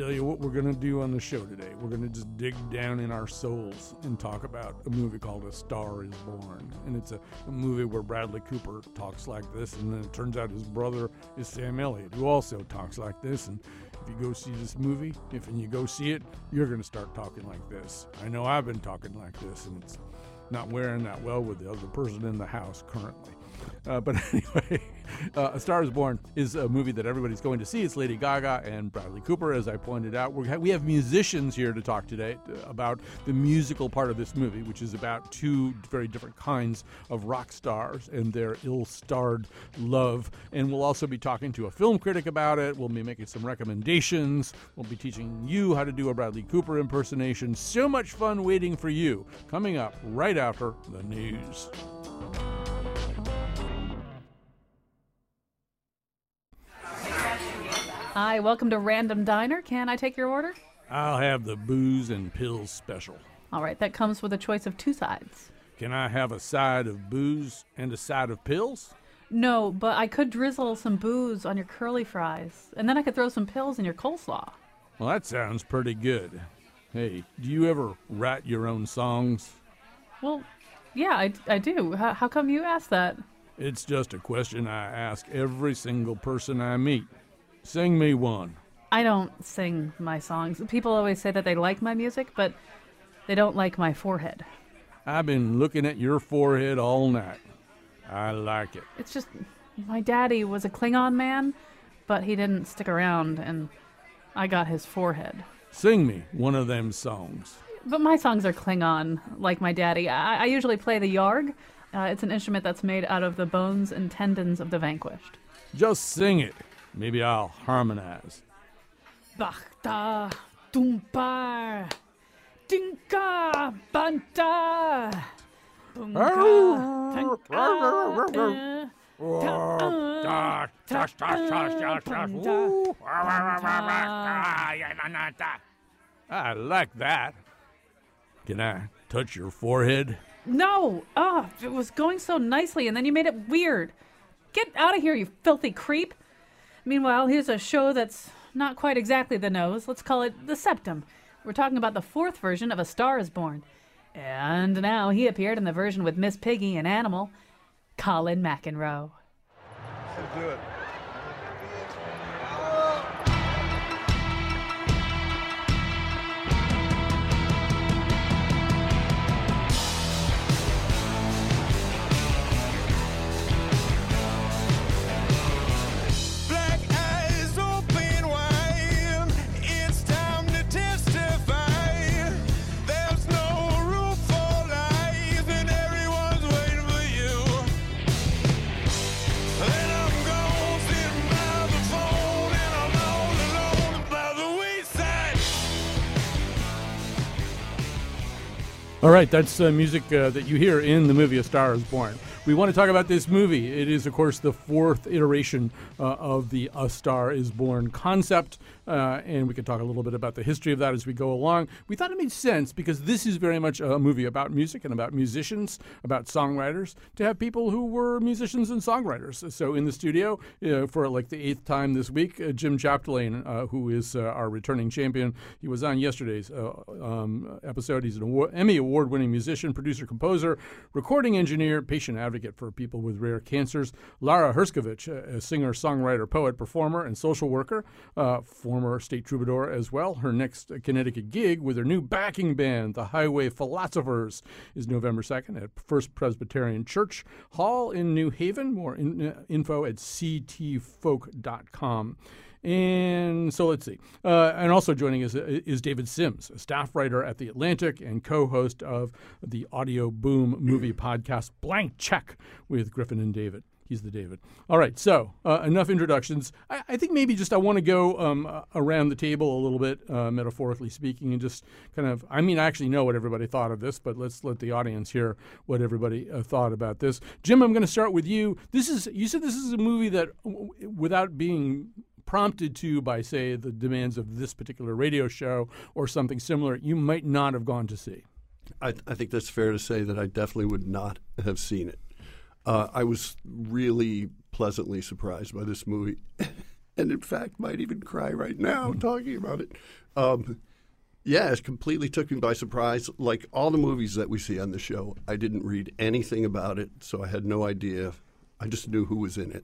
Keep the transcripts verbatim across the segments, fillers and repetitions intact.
tell you what we're going to do on the show today. We're going to just dig down in our souls and talk about a movie called A Star is Born. And it's a, a movie where Bradley Cooper talks like this, and then it turns out his brother is Sam Elliott, who also talks like this. And if you go see this movie, if and you go see it, you're going to start talking like this. I know I've been talking like this, and it's not wearing that well with the other person in the house currently. Uh, but anyway, uh, A Star is Born is a movie that everybody's going to see. It's Lady Gaga and Bradley Cooper, as I pointed out. We have, we have musicians here to talk today about the musical part of this movie, which is about two very different kinds of rock stars and their ill-starred love. And we'll also be talking to a film critic about it. We'll be making some recommendations. We'll be teaching you how to do a Bradley Cooper impersonation. So much fun waiting for you. Coming up right after the news. Hi, welcome to Random Diner. Can I take your order? I'll have the booze and pills special. All right, that comes with a choice of two sides. Can I have a side of booze and a side of pills? No, but I could drizzle some booze on your curly fries, and then I could throw some pills in your coleslaw. Well, that sounds pretty good. Hey, do you ever write your own songs? Well, yeah, I, I do. How, how come you asked that? It's just a question I ask every single person I meet. Sing me one. I don't sing my songs. People always say that they like my music, but they don't like my forehead. I've been looking at your forehead all night. I like it. It's just, my daddy was a Klingon man, but he didn't stick around, and I got his forehead. Sing me one of them songs. But my songs are Klingon, like my daddy. I, I usually play the yarg. Uh, it's an instrument that's made out of the bones and tendons of the vanquished. Just sing it. Maybe I'll harmonize. Bachta, Tumpar, Dinka, Banta, Bunga, I like that. Can I touch your forehead? No! Oh, it was going so nicely, and then you made it weird. Get out of here, you filthy creep! Meanwhile, here's a show that's not quite exactly the nose. Let's call it the septum. We're talking about the fourth version of A Star is Born. And now he appeared in the version with Miss Piggy and Animal, Colin McEnroe. Let's do it. All right, that's uh, music uh, that you hear in the movie A Star is Born. We want to talk about this movie. It is, of course, the fourth iteration uh, of the A Star is Born concept, uh, and we can talk a little bit about the history of that as we go along. We thought it made sense because this is very much a movie about music and about musicians, about songwriters, to have people who were musicians and songwriters. So in the studio, uh, for like the eighth time this week, uh, Jim Chapdelaine, uh, who is uh, our returning champion. He was on yesterday's uh, um, episode. He's an award- Emmy award-winning musician, producer, composer, recording engineer, patient advocate for people with rare cancers. Lara Herskovich, a singer, songwriter, poet, performer, and social worker, uh, former state troubadour as well. Her next Connecticut gig with her new backing band, the Highway Philosophers, is November second at First Presbyterian Church Hall in New Haven. More in, uh, info at c t folk dot com. And so let's see. Uh, and also joining us is David Sims, a staff writer at The Atlantic and co-host of the Audio Boom movie podcast Blank Check with Griffin and David. He's the David. All right, so uh, enough introductions. I, I think maybe just I want to go um, uh, around the table a little bit, uh, metaphorically speaking, and just kind of, I mean, I actually know what everybody thought of this, but let's let the audience hear what everybody uh, thought about this. Jim, I'm going to start with you. This is, you said this is a movie that, w- without being prompted to by, say, the demands of this particular radio show or something similar, you might not have gone to see. I, I think that's fair to say that I definitely would not have seen it. Uh, I was really pleasantly surprised by this movie. and in fact might even cry right now talking about it. Um, yeah, it completely took me by surprise. Like all the movies that we see on the show, I didn't read anything about it, so I had no idea. I just knew who was in it.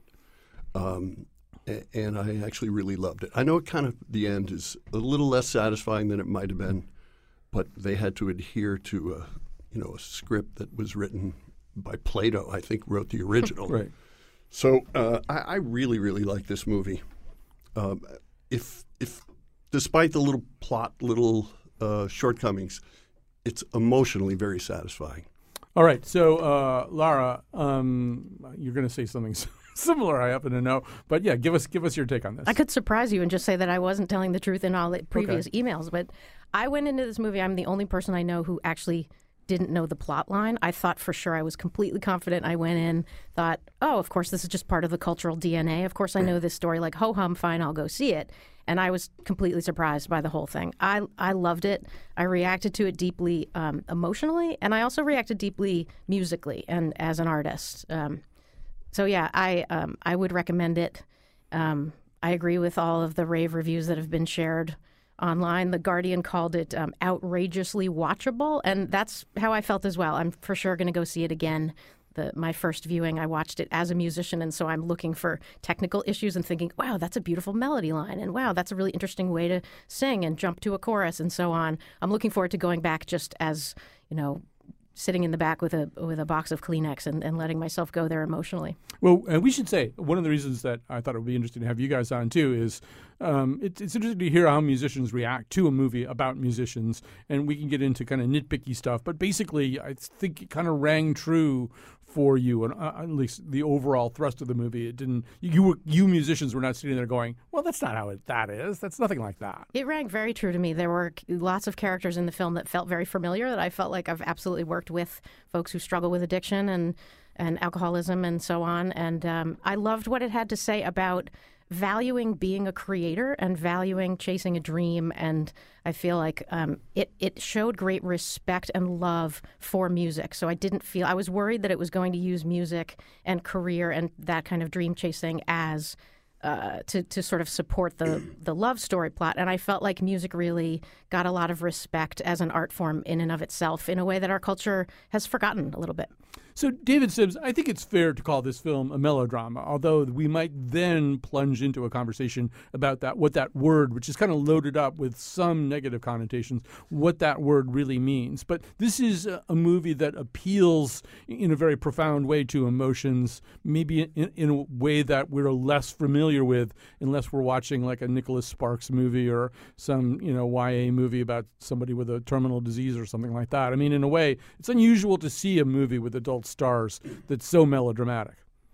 Um, a- and I actually really loved it. I know it kind of, the end is a little less satisfying than it might have been, but they had to adhere to a, you know, a script that was written by Plato, I think wrote the original. Right. So uh, I, I really, really like this movie. Um, if if despite the little plot, little uh, shortcomings, it's emotionally very satisfying. All right. So, uh, Lara, um, you're going to say something similar, I happen to know. But yeah, give us give us your take on this. I could surprise you and just say that I wasn't telling the truth in all the previous Okay. emails, but I went into this movie. I'm the only person I know who actually didn't know the plot line. I thought for sure I was completely confident. I went in, thought, oh, of course, this is just part of the cultural D N A. Of course, I know this story. Like, ho hum, fine, I'll go see it. And I was completely surprised by the whole thing. I I loved it. I reacted to it deeply um, emotionally, and I also reacted deeply musically and as an artist. Um, so yeah, I um, I would recommend it. Um, I agree with all of the rave reviews that have been shared online. The Guardian called it um, outrageously watchable, and that's how I felt as well. I'm for sure going to go see it again. The, my first viewing, I watched it as a musician, and so I'm looking for technical issues and thinking, wow, that's a beautiful melody line, and wow, that's a really interesting way to sing and jump to a chorus and so on. I'm looking forward to going back just as, you know, sitting in the back with a with a box of Kleenex and, and letting myself go there emotionally. Well, and we should say one of the reasons that I thought it would be interesting to have you guys on too is um, it, it's interesting to hear how musicians react to a movie about musicians, and we can get into kind of nitpicky stuff. But basically, I think it kind of rang true for you, and uh, at least the overall thrust of the movie. It didn't. You were you musicians were not sitting there going, "Well, that's not how it that is. That's nothing like that." It rang very true to me. There were lots of characters in the film that felt very familiar, that I felt like I've absolutely worked with folks who struggle with addiction and, and alcoholism and so on. And um, I loved what it had to say about valuing being a creator and valuing chasing a dream. And I feel like um, it, it showed great respect and love for music. So I didn't feel, I was worried that it was going to use music and career and that kind of dream chasing as Uh, to to sort of support the the love story plot, and I felt like music really got a lot of respect as an art form in and of itself, in a way that our culture has forgotten a little bit. So, David Sims, I think it's fair to call this film a melodrama, although we might then plunge into a conversation about that, what that word, which is kind of loaded up with some negative connotations, what that word really means. But this is a, a movie that appeals in a very profound way to emotions, maybe in, in a way that we're less familiar with unless we're watching like a Nicholas Sparks movie or some, you know, Y A movie about somebody with a terminal disease or something like that. I mean, in a way, it's unusual to see a movie with adult stars that's so melodramatic.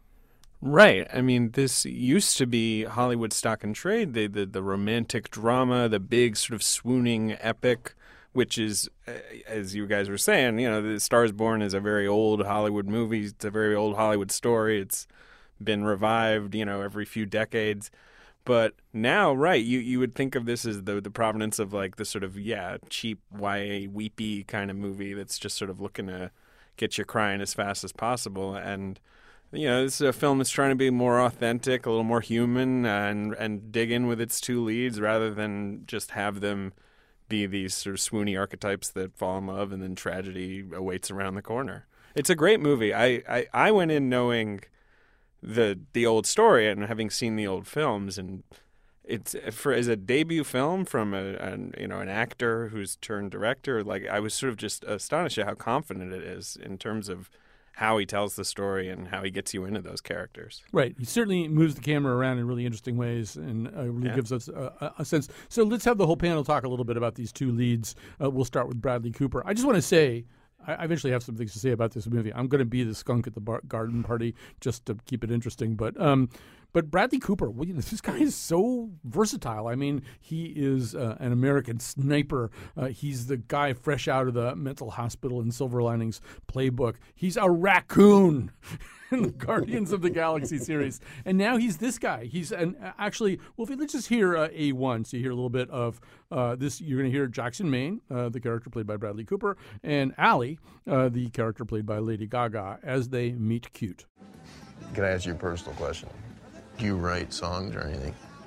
Right. I mean, this used to be Hollywood stock and trade, the, the, the romantic drama, the big sort of swooning epic, which is, as you guys were saying, you know, The Star is Born is a very old Hollywood movie. It's a very old Hollywood story. It's been revived, you know, every few decades. But now, right, you, you would think of this as the the provenance of like the sort of, yeah, cheap Y A weepy kind of movie that's just sort of looking to get you crying as fast as possible. And, you know, this is a film that's trying to be more authentic, a little more human, and and dig in with its two leads rather than just have them be these sort of swoony archetypes that fall in love and then tragedy awaits around the corner. It's a great movie. I, I, I went in knowing the the old story and having seen the old films, and it's for as a debut film from a an, you know an actor who's turned director. Like, I was sort of just astonished at how confident it is in terms of how he tells the story and how he gets you into those characters. Right. He certainly moves the camera around in really interesting ways and uh, really Yeah. gives us a, a sense. So let's have the whole panel talk a little bit about these two leads. Uh, we'll start with Bradley Cooper. I just want to say, I I eventually have some things to say about this movie. I'm going to be the skunk at the bar- garden party just to keep it interesting. But um, but Bradley Cooper, well, you know, this guy is so versatile. I mean, he is uh, an American sniper. Uh, he's the guy fresh out of the mental hospital in Silver Linings Playbook. He's a raccoon in the Guardians of the Galaxy series. And now he's this guy. He's an actually, well, if you, let's just hear uh, A one. So you hear a little bit of uh, this. You're going to hear Jackson Maine, uh, the character played by Bradley Cooper, and Allie, uh, the character played by Lady Gaga, as they meet cute. Can I ask you a personal question? Do you write songs or anything?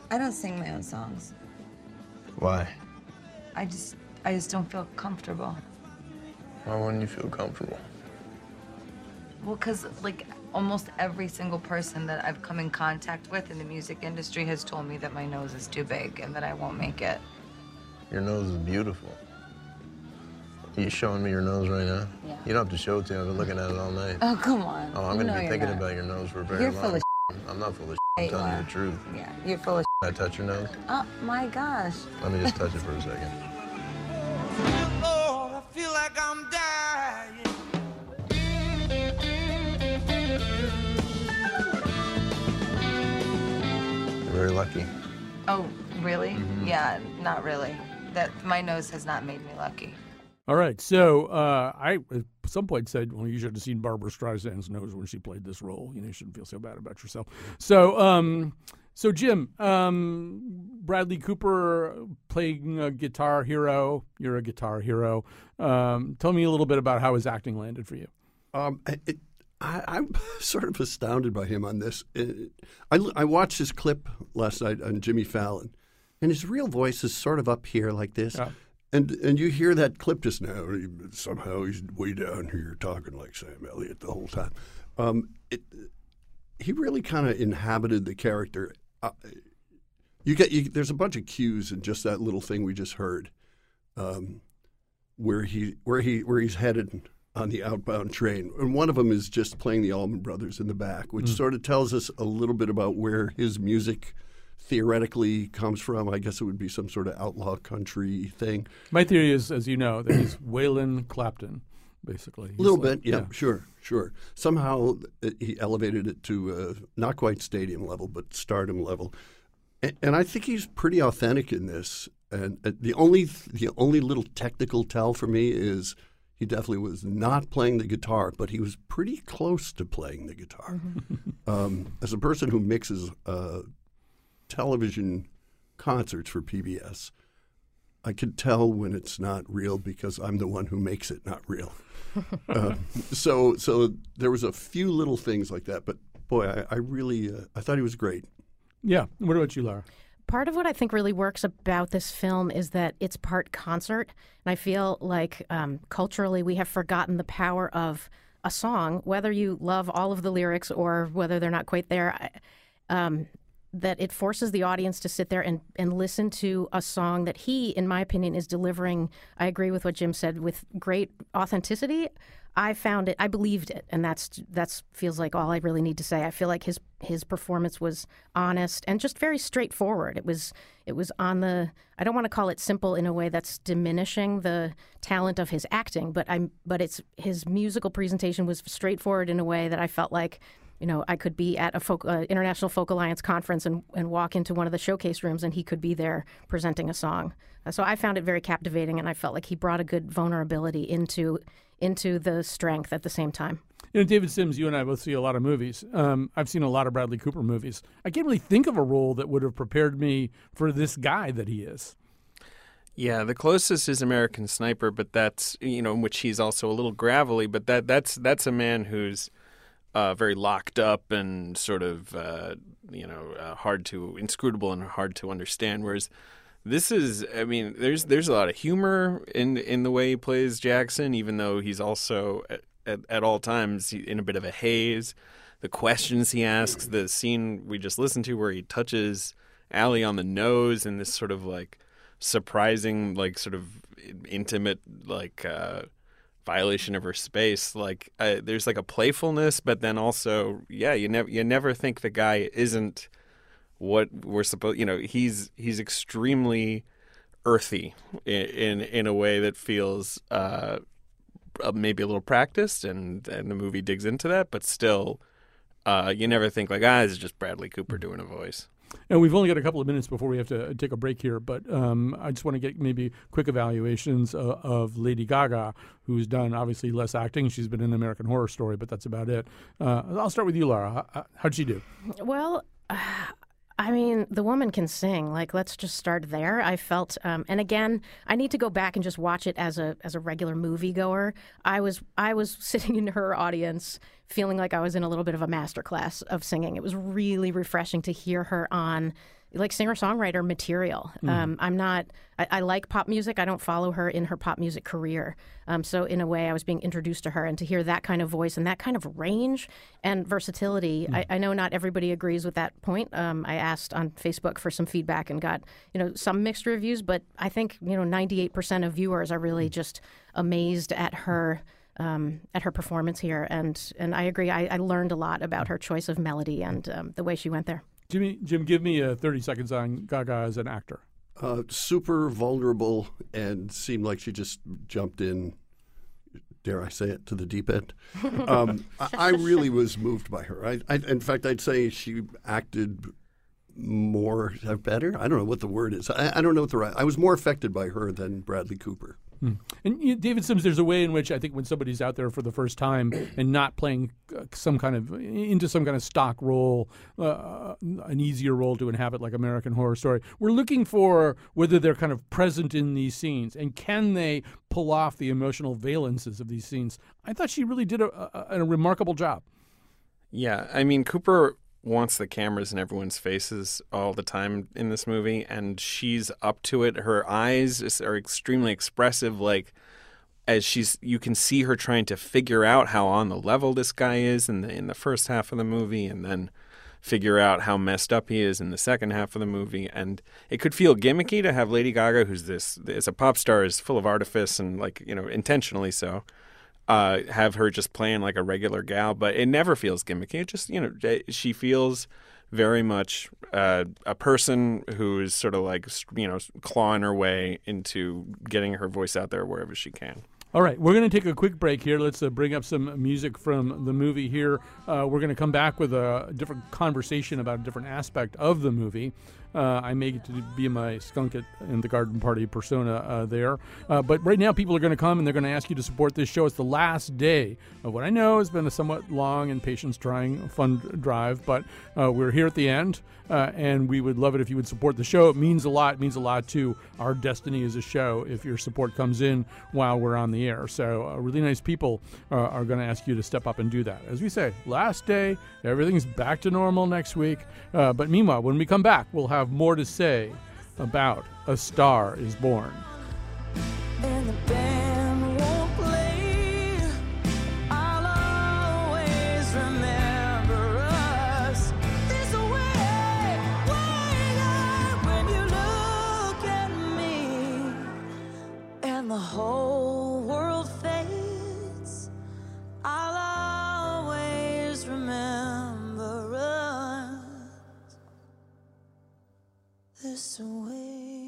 I don't sing my own songs. Why? I just, I just don't feel comfortable. Why wouldn't you feel comfortable? Well, because, like, almost every single person that I've come in contact with in the music industry has told me that my nose is too big and that I won't make it. Your nose is beautiful. Are you showing me your nose right now? Yeah. You don't have to show it to me. I've been looking at it all night. Oh, come on. Oh, I'm You going know to be you're thinking not. about your nose for a very You're long full of time. I'm not full of Yeah, I'm you telling are. you the truth. Yeah, you're full of Can I touch your nose? Oh, my gosh. Let me just touch it for a second. Lord, I feel like I'm dying. You're very lucky. Oh, really? Mm-hmm. Yeah, not really. That my nose has not made me lucky. All right. So uh, I at some point said, well, you should have seen Barbara Streisand's nose when she played this role. You know, you shouldn't feel so bad about yourself. So, um, so Jim, um, Bradley Cooper playing a Guitar Hero. You're a Guitar Hero. Um, tell me a little bit about how his acting landed for you. Um, it, I, I'm sort of astounded by him on this. It, I, I watched his clip last night on Jimmy Fallon, and his real voice is sort of up here like this. Yeah. And and you hear that clip just now. Somehow he's way down here talking like Sam Elliott the whole time. Um, it, he really kind of inhabited the character. Uh, you get you, there's a bunch of cues in just that little thing we just heard, um, where he where he where he's headed on the outbound train, and one of them is just playing the Allman Brothers in the back, which mm. sort of tells us a little bit about where his music theoretically comes from. I guess it would be some sort of outlaw country thing. My theory is, as you know, that he's Waylon Clapton, basically. A little like, bit, yeah, yeah, sure, sure. Somehow it, he elevated it to uh, not quite stadium level, but stardom level. And, and I think he's pretty authentic in this. And uh, the only the only little technical tell for me is he definitely was not playing the guitar, but he was pretty close to playing the guitar. Mm-hmm. um, as a person who mixes uh, television concerts for P B S, I can tell when it's not real because I'm the one who makes it not real. uh, so, so there was a few little things like that, but boy, I, I really, uh, I thought he was great. Yeah. What about you, Laura? Part of what I think really works about this film is that it's part concert. And I feel like um, culturally we have forgotten the power of a song, whether you love all of the lyrics or whether they're not quite there. Um, that it forces the audience to sit there and, and listen to a song that he, in my opinion, is delivering. I agree with what Jim said, with great authenticity. I found it, I believed it, and that's that's feels like all I really need to say. I feel like his his performance was honest and just very straightforward. It was it was on the, I don't want to call it simple in a way that's diminishing the talent of his acting, but I'm but it's his musical presentation was straightforward in a way that I felt like, you know, I could be at a folk, uh, International Folk Alliance conference and, and walk into one of the showcase rooms and he could be there presenting a song. Uh, so I found it very captivating, and I felt like he brought a good vulnerability into into the strength at the same time. You know, David Sims, you and I both see a lot of movies. Um, I've seen a lot of Bradley Cooper movies. I can't really think of a role that would have prepared me for this guy that he is. Yeah, the closest is American Sniper, but that's, you know, in which he's also a little gravelly, but that that's that's a man who's uh, very locked up and sort of, uh, you know, uh, hard to, inscrutable and hard to understand, whereas this is, I mean, there's there's a lot of humor in in the way he plays Jackson, even though he's also at, at, at all times in a bit of a haze. The questions he asks, the scene we just listened to where he touches Allie on the nose in this sort of like surprising, like sort of intimate, like uh, violation of her space. Like uh, there's like a playfulness, but then also, yeah, you never you never think the guy isn't what we're supposed, you know, he's he's extremely earthy in in, in a way that feels uh, maybe a little practiced, and, and the movie digs into that, but still, uh, you never think like, ah, this is just Bradley Cooper doing a voice. And we've only got a couple of minutes before we have to take a break here, but um, I just want to get maybe quick evaluations uh, of Lady Gaga, who's done obviously less acting. She's been in American Horror Story, but that's about it. Uh, I'll start with you, Laura. How, how'd she do? Well, uh, I mean, the woman can sing. Like, let's just start there. I felt, um, and again, I need to go back and just watch it as a as a regular moviegoer. I was I was sitting in her audience, feeling like I was in a little bit of a masterclass of singing. It was really refreshing to hear her on like singer-songwriter material. Mm. Um, I'm not, I, I like pop music. I don't follow her in her pop music career. Um, so in a way, I was being introduced to her, and to hear that kind of voice and that kind of range and versatility, Mm. I, I know not everybody agrees with that point. Um, I asked on Facebook for some feedback and got, you know, some mixed reviews, but I think, you know, ninety-eight percent of viewers are really just amazed at her Um, at her performance here, and and I agree. I, I learned a lot about her choice of melody and um, the way she went there. Jimmy, Jim, give me uh, thirty seconds on Gaga as an actor. Uh, super vulnerable and seemed like she just jumped in, dare I say it, to the deep end. Um, I, I really was moved by her. I, I, in fact, I'd say she acted more, uh, better? I don't know what the word is. I, I don't know what the right – I was more affected by her than Bradley Cooper. Hmm. And you know, David Sims, there's a way in which I think when somebody's out there for the first time and not playing uh, some kind of into some kind of stock role, uh, an easier role to inhabit like American Horror Story, we're looking for whether they're kind of present in these scenes and can they pull off the emotional valences of these scenes. I thought she really did a, a, a remarkable job. Yeah, I mean, Cooper wants the cameras in everyone's faces all the time in this movie, and she's up to it. Her eyes are extremely expressive, like as she's you can see her trying to figure out how on the level this guy is in the in the first half of the movie, and then figure out how messed up he is in the second half of the movie. And it could feel gimmicky to have Lady Gaga, who's this as a pop star is full of artifice and, like, you know, intentionally so. Uh, have her just playing like a regular gal, but it never feels gimmicky. It just, you know, she feels very much uh, a person who is sort of like, you know, clawing her way into getting her voice out there wherever she can. All right, we're going to take a quick break here. Let's uh, bring up some music from the movie here. Uh, we're going to come back with a different conversation about a different aspect of the movie. Uh, I may get to be my skunk at, in the garden party persona uh, there. Uh, but right now, people are going to come and they're going to ask you to support this show. It's the last day of what I know has been a somewhat long and patience-trying fund drive, but uh, we're here at the end, uh, and we would love it if you would support the show. It means a lot. It means a lot to our destiny as a show if your support comes in while we're on the air. So uh, really nice people uh, are going to ask you to step up and do that. As we say, last day, everything's back to normal next week. Uh, but meanwhile, when we come back, we'll have more to say about A Star Is Born. And the band won't play. I'll always remember us this way, way up when you look at me, and the whole world fades. I'll always remember us this way.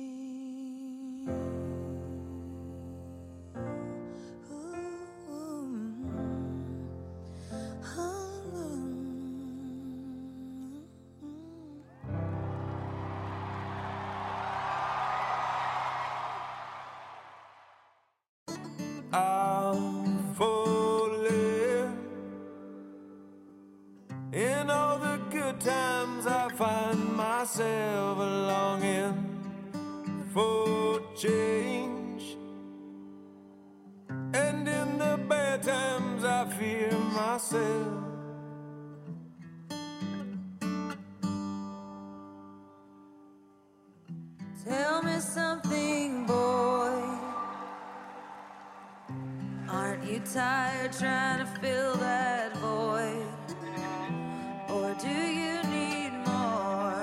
I'm falling. In all the good times I find myself longing for change, and in the bad times I fear myself. Tell me something, boy. Aren't you tired trying to fill that void? Or do you need more?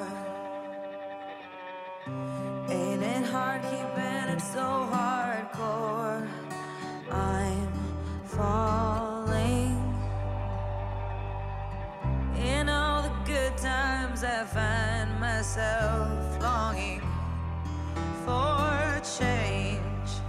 Ain't it hard keeping it so hardcore? I'm falling. In all the good times I find myself longing for change,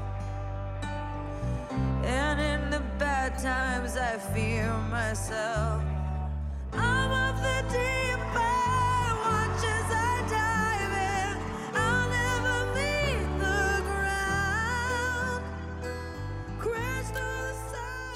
and in the bad times I fear myself. I'm of the deep end, watch as I dive in. I'll never meet the ground. Crash through the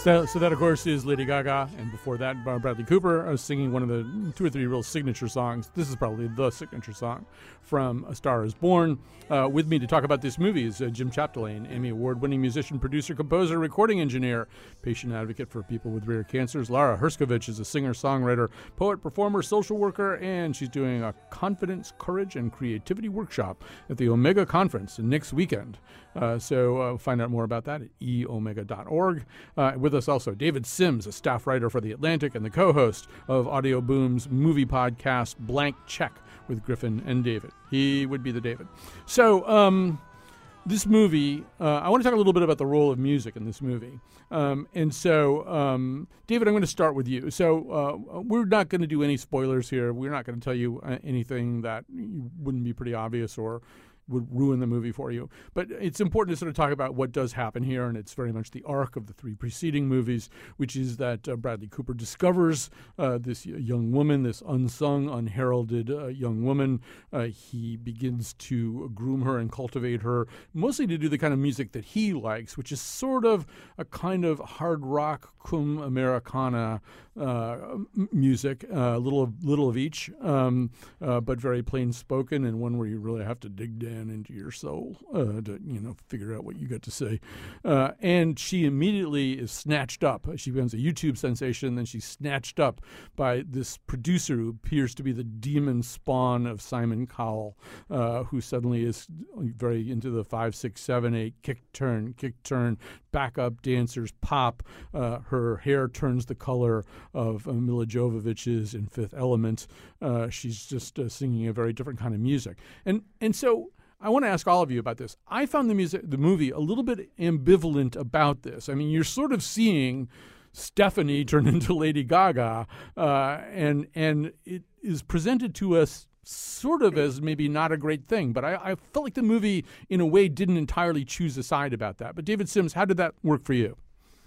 So, so that, of course, is Lady Gaga, and before that, Bradley Cooper uh, singing one of the two or three real signature songs. This is probably the signature song from A Star is Born. Uh, with me to talk about this movie is uh, Jim Chapdelaine, Emmy Award-winning musician, producer, composer, recording engineer, patient advocate for people with rare cancers. Lara Herskovich is a singer, songwriter, poet, performer, social worker, and she's doing a confidence, courage, and creativity workshop at the Omega Conference next weekend. Uh, so uh, find out more about that at e omega dot org. Uh, with us also David Sims, a staff writer for The Atlantic and the co-host of Audio Boom's movie podcast Blank Check with Griffin and David. He would be the David. So um, this movie, uh, I want to talk a little bit about the role of music in this movie. Um, and so, um, David, I'm going to start with you. So uh, we're not going to do any spoilers here. We're not going to tell you uh, anything that wouldn't be pretty obvious or would ruin the movie for you. But it's important to sort of talk about what does happen here, and it's very much the arc of the three preceding movies, which is that uh, Bradley Cooper discovers uh, this young woman, this unsung, unheralded uh, young woman. Uh, he begins to groom her and cultivate her, mostly to do the kind of music that he likes, which is sort of a kind of hard rock cum Americana uh, m- music, a uh, little of little of each, um, uh, but very plain spoken, and one where you really have to dig down into your soul uh, to, you know, figure out what you got to say. Uh, and she immediately is snatched up. She becomes a YouTube sensation, then she's snatched up by this producer who appears to be the demon spawn of Simon Cowell, uh, who suddenly is very into the five, six, seven, eight, kick, turn, kick, turn, backup dancers, pop. Uh, her hair turns the color of uh, Mila Jovovich's in Fifth Element. Uh, she's just uh, singing a very different kind of music. And and so I want to ask all of you about this. I found the music, the movie, a little bit ambivalent about this. I mean, you're sort of seeing Stephanie turn into Lady Gaga, uh, and and it is presented to us sort of as maybe not a great thing. But I, I felt like the movie, in a way, didn't entirely choose a side about that. But David Sims, how did that work for you?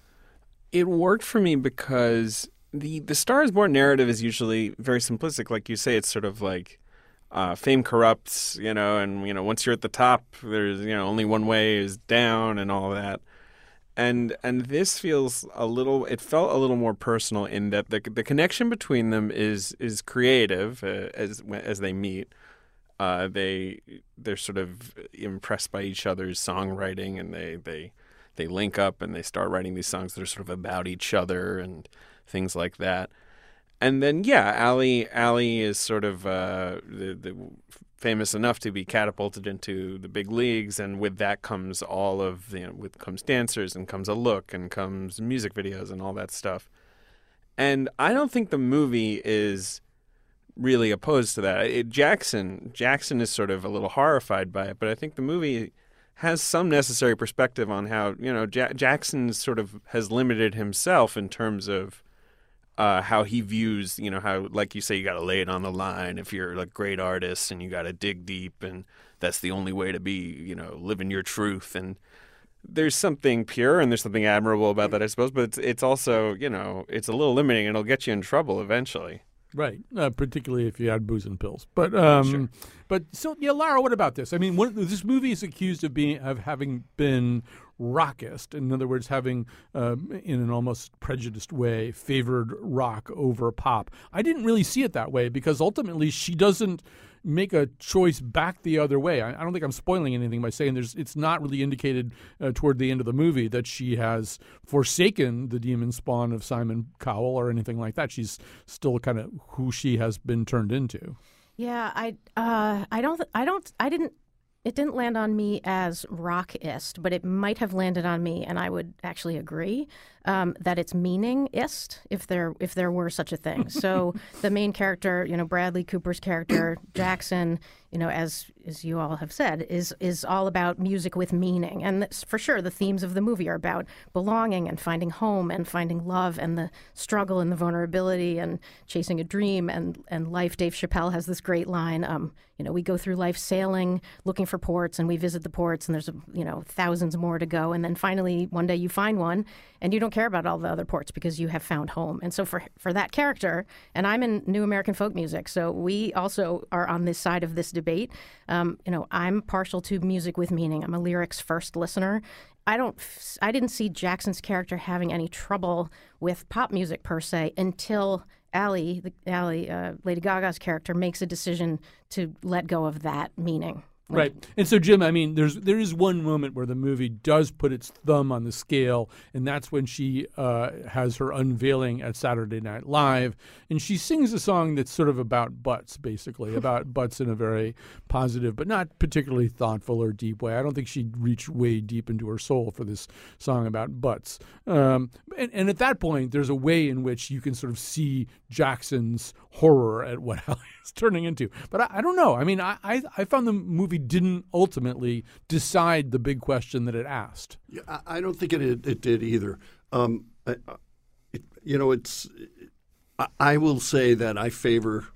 It worked for me because the the Star is Born narrative is usually very simplistic. Like you say, it's sort of like uh, fame corrupts, you know, and, you know, once you're at the top, there's, you know, only one way is down and all that. And and this feels a little, it felt a little more personal in that the the connection between them is is creative uh, as as they meet. Uh, they they're sort of impressed by each other's songwriting, and they they they link up and they start writing these songs that are sort of about each other and things like that. And then yeah, Allie Allie is sort of uh, the the. famous enough to be catapulted into the big leagues, and with that comes all of, you know, with comes dancers and comes a look and comes music videos and all that stuff. And I don't think the movie is really opposed to that. It, Jackson Jackson is sort of a little horrified by it, but I think the movie has some necessary perspective on how, you know, ja- Jackson sort of has limited himself in terms of Uh, how he views, you know, how, like you say, you got to lay it on the line if you're a great artist, and you got to dig deep, and that's the only way to be, you know, living your truth. And there's something pure and there's something admirable about that, I suppose, but it's, it's also, you know, it's a little limiting, and it'll get you in trouble eventually. Right, uh, particularly if you add booze and pills. But um, Sure. but so yeah, Lara, what about this? I mean, what, this movie is accused of being of having been rockist. In other words, having, uh, in an almost prejudiced way, favored rock over pop. I didn't really see it that way, because ultimately she doesn't make a choice back the other way. I, I don't think I'm spoiling anything by saying there's. It's not really indicated uh, toward the end of the movie that she has forsaken the demon spawn of Simon Cowell or anything like that. She's still kind of who she has been turned into. Yeah, I, uh, I don't, I don't, I didn't. It didn't land on me as rockist, but it might have landed on me, and I would actually agree um, that it's meaningist, if there if there were such a thing. So the main character, you know, Bradley Cooper's character, Jackson, you know, as as you all have said, is is all about music with meaning, and for sure the themes of the movie are about belonging and finding home and finding love and the struggle and the vulnerability and chasing a dream and and life. Dave Chappelle has this great line. Um, you know, we go through life sailing, looking for ports, and we visit the ports, and there's, you know, thousands more to go. And then finally, one day you find one, and you don't care about all the other ports because you have found home. And so for for that character, and I'm in New American Folk Music, so we also are on this side of this debate. Um, you know, I'm partial to music with meaning. I'm a lyrics first listener. I don't, f- I didn't see Jackson's character having any trouble with pop music per se until Ally, the, Ally, uh, Lady Gaga's character, makes a decision to let go of that meaning. Right. And so, Jim, I mean, there's there is one moment where the movie does put its thumb on the scale, and that's when she uh, has her unveiling at Saturday Night Live, and she sings a song that's sort of about butts, basically, about butts in a very positive but not particularly thoughtful or deep way. I don't think she'd reach way deep into her soul for this song about butts. Um, and, and at that point, there's a way in which you can sort of see Jackson's horror at what Ally is turning into. But I, I don't know. I mean, I, I, I found the movie didn't ultimately decide the big question that it asked. Yeah, I, I don't think it it did either. Um, I, it, you know, it's. I, I will say that I favor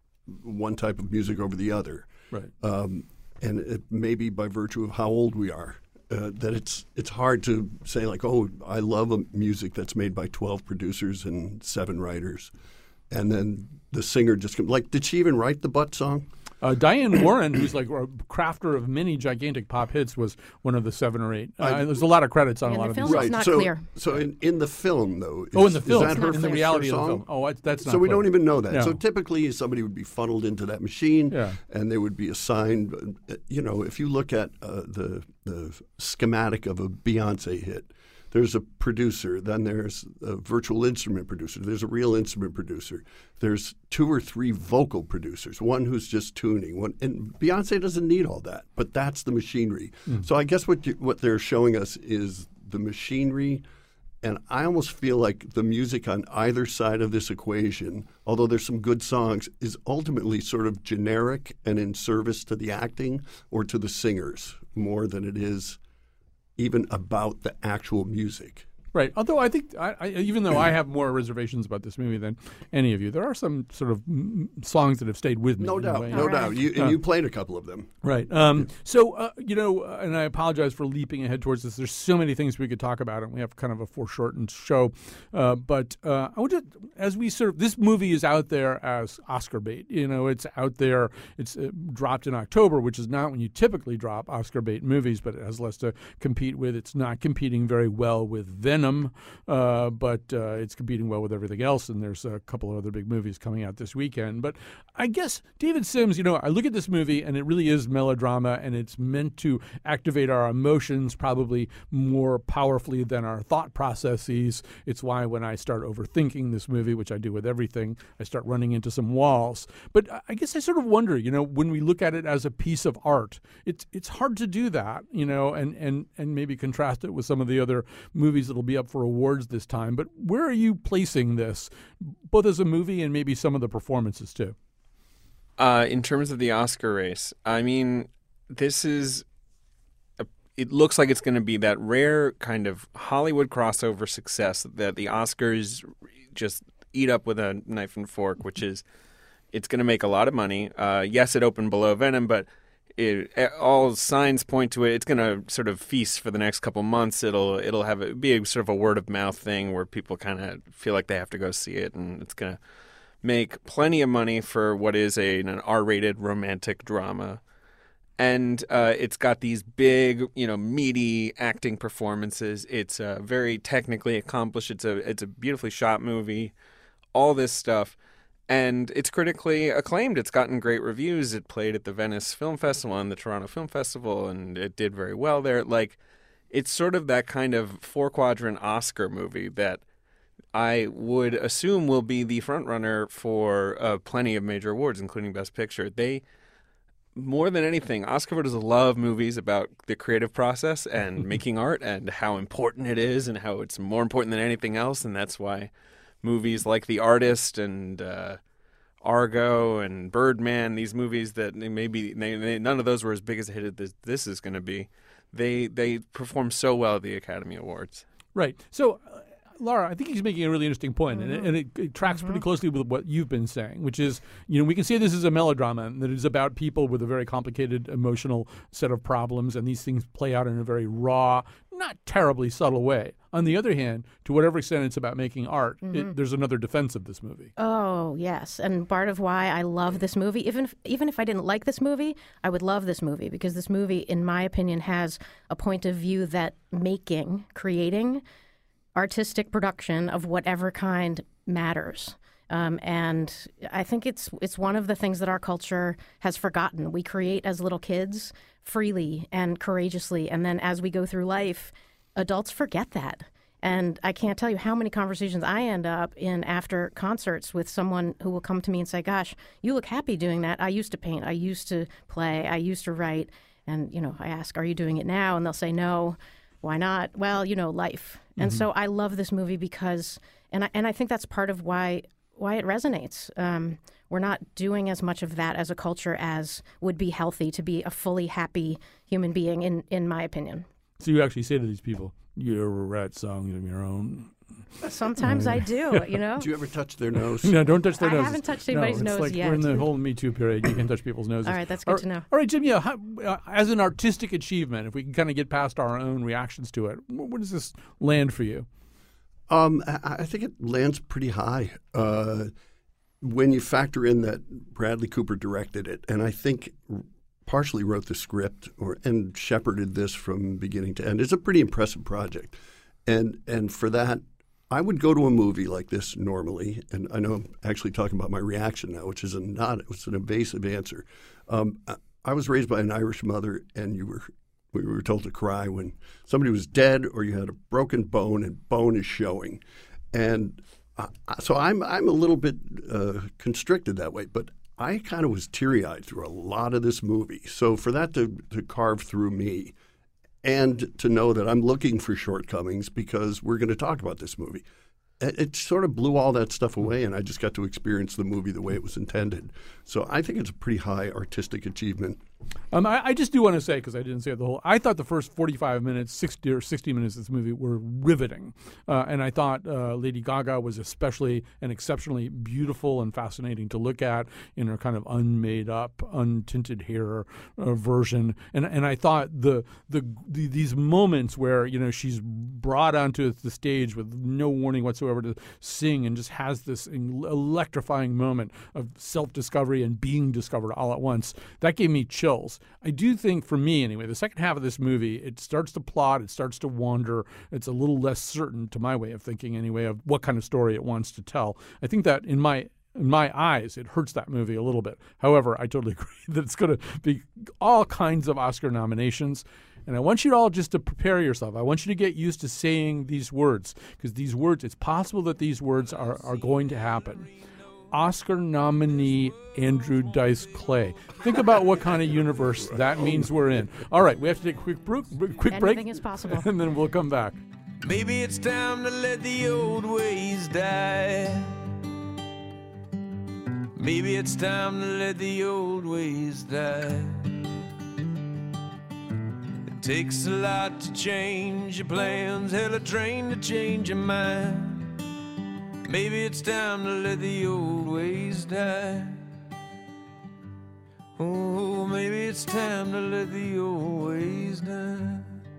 one type of music over the other, right? Um, and it may be by virtue of how old we are. Uh, that it's it's hard to say like, oh, I love a music that's made by twelve producers and seven writers, and then the singer just comes. Like, did she even write the butt song? Uh, Diane Warren, who's like a crafter of many gigantic pop hits, was one of the seven or eight. Uh, I, there's a lot of credits on yeah, a lot the of film these. is right. not so, clear. So in, in the film, though, is, oh, in the film, is that her in the first- reality her of the song? film. Oh, I, that's not. So we clear. don't even know that. No. So typically, somebody would be funneled into that machine, Yeah. and they would be assigned. uh, You know, if you look at uh, the the schematic of a Beyonce hit, there's a producer, then there's a virtual instrument producer, there's a real instrument producer, there's two or three vocal producers, one who's just tuning. One, and Beyonce doesn't need all that, but that's the machinery. Mm. So I guess what you, what they're showing us is the machinery. And I almost feel like the music on either side of this equation, although there's some good songs, is ultimately sort of generic and in service to the acting or to the singers more than it is even about the actual music. Right. Although I think, I, I, even though I have more reservations about this movie than any of you, there are some sort of mm, songs that have stayed with me. No in a doubt, way. no All doubt. right. You, and Uh, you played a couple of them. Right. Um, so, uh, you know, uh, and I apologize for leaping ahead towards this. There's so many things we could talk about, and we have kind of a foreshortened show. Uh, but uh, I want to, as we sort of, this movie is out there as Oscar bait. You know, it's out there. It's uh, dropped in October, which is not when you typically drop Oscar bait movies, but it has less to compete with. It's not competing very well with Venom. Uh, but uh, it's competing well with everything else, and there's a couple of other big movies coming out this weekend. But I guess David Sims, you know, I look at this movie, and it really is melodrama, and it's meant to activate our emotions probably more powerfully than our thought processes. It's why when I start overthinking this movie, which I do with everything, I start running into some walls. But I guess I sort of wonder, you know, when we look at it as a piece of art, it's it's hard to do that, you know, and, and, and maybe contrast it with some of the other movies that'll be up for awards this time. But where are you placing this, both as a movie and maybe some of the performances too? Uh, in terms of the Oscar race, I mean, this is, a, it looks like it's going to be that rare kind of Hollywood crossover success that the Oscars just eat up with a knife and fork, which is, it's going to make a lot of money. Uh, yes, it opened below Venom, but It, all signs point to it. It's going to sort of feast for the next couple months. It'll it'll have a, be a sort of a word of mouth thing where people kind of feel like they have to go see it, and it's going to make plenty of money for what is a an R-rated romantic drama. And uh, it's got these big, you know, meaty acting performances. It's uh, very technically accomplished. It's a it's a beautifully shot movie. All this stuff. And it's critically acclaimed. It's gotten great reviews. It played at the Venice Film Festival and the Toronto Film Festival, and it did very well there. Like, it's sort of that kind of four-quadrant Oscar movie that I would assume will be the frontrunner for uh, plenty of major awards, including Best Picture. They, more than anything, Oscar voters love movies about the creative process and making art and how important it is and how it's more important than anything else, and that's why movies like The Artist and uh, Argo and Birdman, these movies that maybe they, they, none of those were as big as a hit as this, this is going to be, they they perform so well at the Academy Awards. Right. So, uh, Laura, I think he's making a really interesting point, Mm-hmm. and, it, and it, it tracks mm-hmm. pretty closely with what you've been saying, which is, you know, we can say this is a melodrama, and that it is about people with a very complicated emotional set of problems, and these things play out in a very raw, not terribly subtle way. On the other hand, to whatever extent it's about making art, Mm-hmm. it, there's another defense of this movie. Oh, yes. And part of why I love this movie, even if, even if I didn't like this movie, I would love this movie because this movie, in my opinion, has a point of view that making, creating artistic production of whatever kind matters. Um, and I think it's it's one of the things that our culture has forgotten. We create as little kids freely and courageously, and then as we go through life, adults forget that. And I can't tell you how many conversations I end up in after concerts with someone who will come to me and say, gosh, you look happy doing that. I used to paint. I used to play. I used to write. And, you know, I ask, are you doing it now? And they'll say, no. Why not? Well, you know, life. And Mm-hmm. so I love this movie because, and I, and I think that's part of why why it resonates. Um, we're not doing as much of that as a culture as would be healthy to be a fully happy human being, in, in my opinion. So you actually say to these people, you ever write songs of your own? Sometimes I do, you know. Do you ever touch their nose? No, don't touch their I noses. haven't touched No, anybody's it's nose like yet. We're in the whole Me Too period. You can touch people's noses. All right, that's good All- to know. All right, Jim, yeah, how, uh, as an artistic achievement, if we can kind of get past our own reactions to it, wh- where does this land for you? Um, I, I think it lands pretty high uh, when you factor in that Bradley Cooper directed it, and I think partially wrote the script or and shepherded this from beginning to end. It's a pretty impressive project, and and for that, I would go to a movie like this normally, and I know I'm actually talking about my reaction now, which is a not it's an evasive answer. Um, I, I was raised by an Irish mother, and you were. We were told to cry when somebody was dead or you had a broken bone and bone is showing. And uh, so I'm I'm a little bit uh, constricted that way, but I kind of was teary-eyed through a lot of this movie. So for that to, to carve through me and to know that I'm looking for shortcomings because we're going to talk about this movie, it, it sort of blew all that stuff away, and I just got to experience the movie the way it was intended. So I think it's a pretty high artistic achievement. Um, I, I just do want to say, because I didn't say it the whole, I thought the first forty-five minutes, sixty or sixty minutes of this movie were riveting. Uh, and I thought uh, Lady Gaga was especially and exceptionally beautiful and fascinating to look at in her kind of unmade up, untinted hair uh, version. And and I thought the, the the these moments where, you know, she's brought onto the stage with no warning whatsoever to sing and just has this electrifying moment of self-discovery and being discovered all at once, that gave me chills. I do think, for me anyway, the second half of this movie, it starts to plot, it starts to wander. It's a little less certain, to my way of thinking anyway, of what kind of story it wants to tell. I think that in my in my eyes, it hurts that movie a little bit. However, I totally agree that it's going to be all kinds of Oscar nominations. And I want you all just to prepare yourself. I want you to get used to saying these words, because these words, it's possible that these words are, are going to happen. Oscar nominee Andrew Dice Clay. Think about what kind of universe that means we're in. All right, we have to take a quick, bro- quick break. Anything is possible. And then we'll come back. Maybe it's time to let the old ways die. Maybe it's time to let the old ways die. It takes a lot to change your plans, hell, a train to change your mind. Maybe it's time to let the old ways die. Oh, maybe it's time to let the old ways die.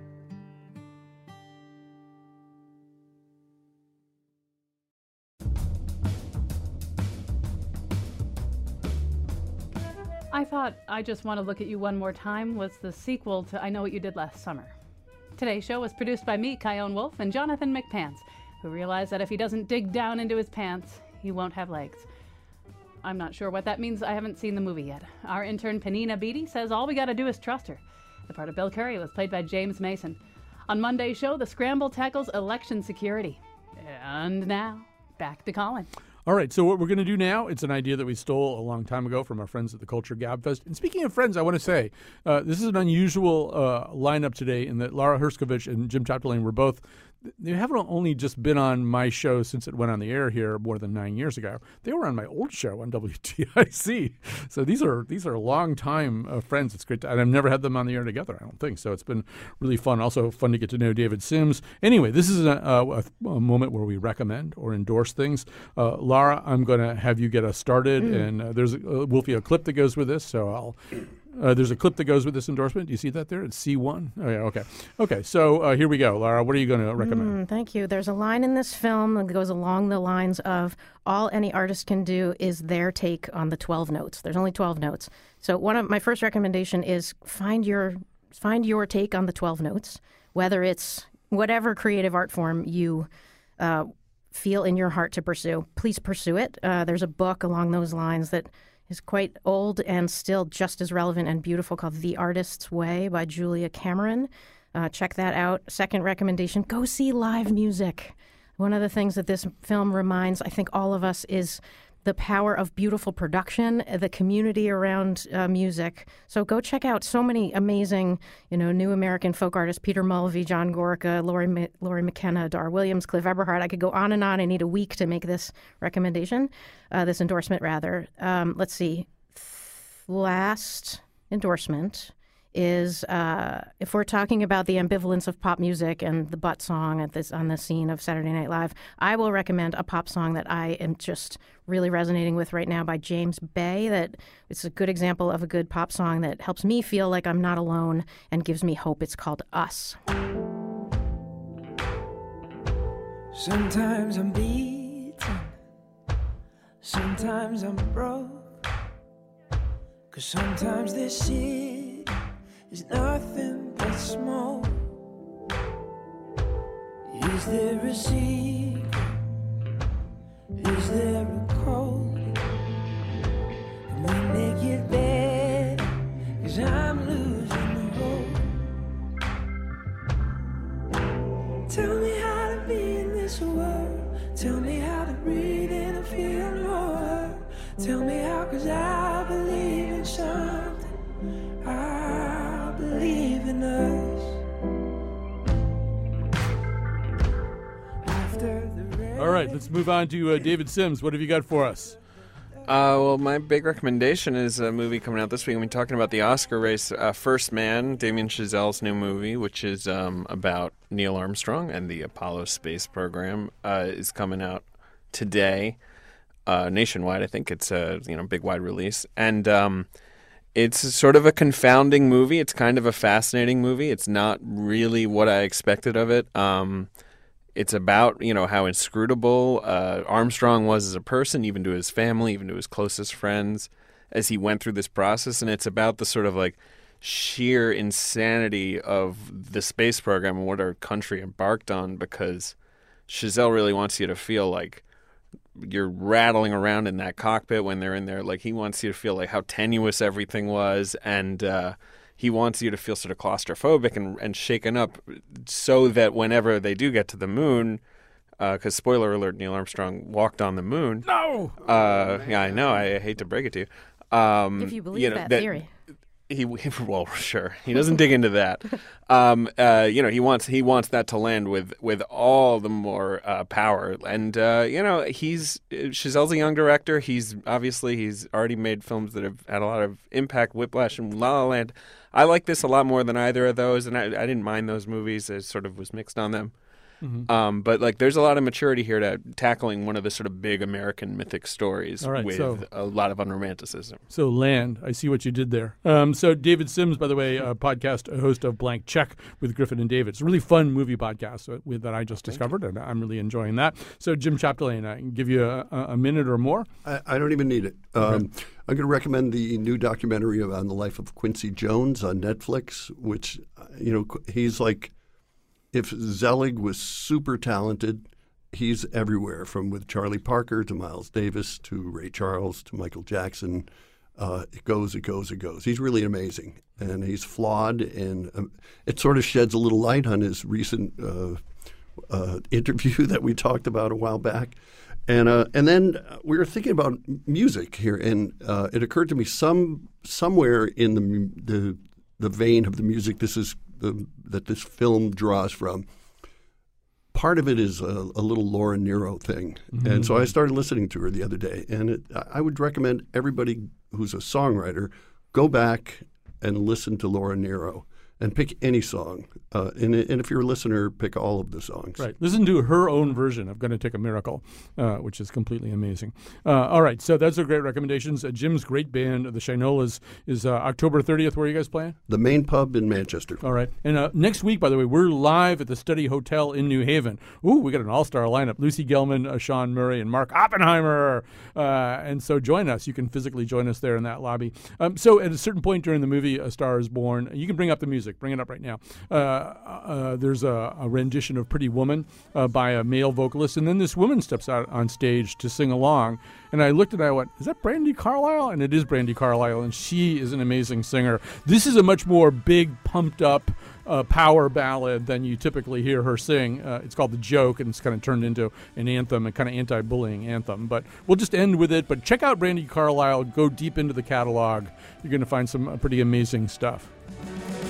I thought I Just Want to Look at You One More Time was the sequel to I Know What You Did Last Summer. Today's show was produced by me, Kyone Wolf, and Jonathan McPants, who realized that if he doesn't dig down into his pants, he won't have legs. I'm not sure what that means. I haven't seen the movie yet. Our intern, Panina Beatty, says all we gotta do is trust her. The part of Bill Curry was played by James Mason. On Monday's show, the scramble tackles election security. And now, back to Colin. All right, so what we're going to do now, it's an idea that we stole a long time ago from our friends at the Culture Gabfest. And speaking of friends, I want to say, uh, this is an unusual uh, lineup today in that Laura Herskovich and Jim Chapdelaine were both, they haven't only just been on my show since it went on the air here more than nine years ago. They were on my old show on W T I C. So these are these are long-time uh, friends. It's great to, and I've never had them on the air together, I don't think. So it's been really fun. Also fun to get to know David Sims. Anyway, this is a, a, a moment where we recommend or endorse things. Uh, Laura, I'm going to have you get us started. Mm. And uh, there's a, uh, Wolfie, a clip that goes with this, so I'll Uh, there's a clip that goes with this endorsement. Do you see that there? It's C one. Oh, yeah, okay. Okay, so uh, here we go. Laura, what are you going to recommend? Mm, thank you. There's a line in this film that goes along the lines of all any artist can do is their take on the twelve notes. There's only twelve notes. So one of my first recommendation is find your find your take on the twelve notes, whether it's whatever creative art form you uh, feel in your heart to pursue. Please pursue it. Uh, there's a book along those lines that is quite old and still just as relevant and beautiful called The Artist's Way by Julia Cameron. Uh, check that out. Second recommendation, go see live music. One of the things that this film reminds, I think, all of us is the power of beautiful production, the community around uh, music. So go check out so many amazing, you know, new American folk artists, Peter Mulvey, John Gorka, Laurie, M- Laurie McKenna, Dar Williams, Cliff Eberhardt. I could go on and on. I need a week to make this recommendation, uh, this endorsement, rather. Um, let's see. Last endorsement is uh, if we're talking about the ambivalence of pop music and the butt song at this on the scene of Saturday Night Live, I will recommend a pop song that I am just really resonating with right now by James Bay. That it's a good example of a good pop song that helps me feel like I'm not alone and gives me hope. It's called Us. Sometimes I'm beaten, sometimes I'm broke, 'cause sometimes this shit is nothing but smoke. Is there a secret? Is there a code? Can we make it better? 'Cause I'm losing hope. Tell me how to be in this world. Tell me how to breathe in and feel no hurt. Tell me how, 'cause I believe in something. I believe in us. After the rain. All right, let's move on to uh, David Sims. What have you got for us? Uh, well, my big recommendation is a movie coming out this week. We're talking about the Oscar race. Uh, First Man, Damien Chazelle's new movie, which is um, about Neil Armstrong and the Apollo space program, uh, is coming out today, uh, nationwide. I think it's a you know big wide release, and um, it's sort of a confounding movie. It's kind of a fascinating movie. It's not really what I expected of it. Um, It's about, you know, how inscrutable uh, Armstrong was as a person, even to his family, even to his closest friends, as he went through this process. And it's about the sort of like sheer insanity of the space program and what our country embarked on, because Chazelle really wants you to feel like you're rattling around in that cockpit when they're in there. Like, he wants you to feel like how tenuous everything was, and uh he wants you to feel sort of claustrophobic and, and shaken up, so that whenever they do get to the moon, because uh, spoiler alert, Neil Armstrong walked on the moon. No! Uh, yeah, I know. I hate to break it to you. Um, If you believe you know, that, that theory. He, well, sure. He doesn't dig into that. Um, uh, you know, he wants he wants that to land with with all the more uh, power. And uh, you know, he's Chazelle's a young director. He's obviously he's already made films that have had a lot of impact. Whiplash and La La Land. I like this a lot more than either of those, and I, I didn't mind those movies. I sort of was mixed on them. Mm-hmm. Um, but like, there's a lot of maturity here to tackling one of the sort of big American mythic stories right, with so, a lot of unromanticism. So Land, I see what you did there. Um, so David Sims, by the way, a podcast, a host of Blank Check with Griffin and David. It's a really fun movie podcast with, that I just Thank discovered, you. and I'm really enjoying that. So Jim Chapdelaine, I can give you a, a minute or more. I, I don't even need it. Okay. Um, I'm going to recommend the new documentary on the life of Quincy Jones on Netflix, which, you know, he's like, if Zelig was super talented, he's everywhere, from with Charlie Parker to Miles Davis to Ray Charles to Michael Jackson. Uh, it goes, it goes, it goes. He's really amazing, and he's flawed, and um, it sort of sheds a little light on his recent uh, uh, interview that we talked about a while back. And uh, and then we were thinking about music here, and uh, it occurred to me some somewhere in the the the vein of the music this is the, that this film draws from. Part of it is a, a little Laura Nyro thing, mm-hmm. and so I started listening to her the other day, and it, I would recommend everybody who's a songwriter go back and listen to Laura Nyro and pick any song. Uh, and, and if you're a listener, pick all of the songs. Right. Listen to her own version of Gonna Take a Miracle, uh, which is completely amazing. Uh, all right. So those are great recommendations. Uh, Jim's great band, the Shinolas, is uh, October thirtieth. Where are you guys playing? The main pub in Manchester. All right. And uh, next week, by the way, we're live at the Study Hotel in New Haven. Ooh, we got an all-star lineup. Lucy Gelman, uh, Sean Murray, and Mark Oppenheimer. Uh, and so join us. You can physically join us there in that lobby. Um, so at a certain point during the movie A Star is Born, you can bring up the music. Bring it up right now. Uh, uh, there's a, a rendition of Pretty Woman uh, by a male vocalist, and then this woman steps out on stage to sing along. And I looked at it, I went, is that Brandi Carlile? And it is Brandi Carlile, and she is an amazing singer. This is a much more big, pumped-up uh, power ballad than you typically hear her sing. Uh, it's called The Joke, and it's kind of turned into an anthem, a kind of anti-bullying anthem. But we'll just end with it. But check out Brandi Carlile. Go deep into the catalog. You're going to find some uh, pretty amazing stuff.